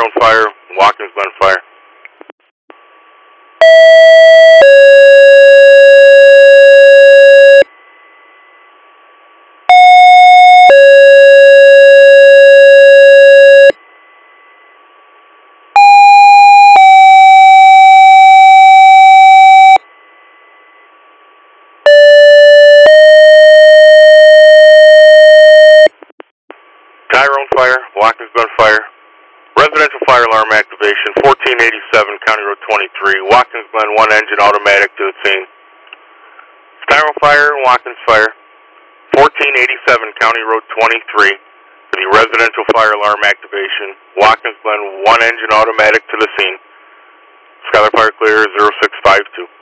Tyrone Fire, Watkins Glen Fire. Tyrone Fire, Watkins Glen Fire. Residential fire alarm activation, 1487 County Road 23, Watkins Glen, one engine automatic to the scene. Tyrone Fire, Watkins Fire, 1487 County Road 23, for the residential fire alarm activation, Watkins Glen, one engine automatic to the scene. Skylar Fire clear, 0652.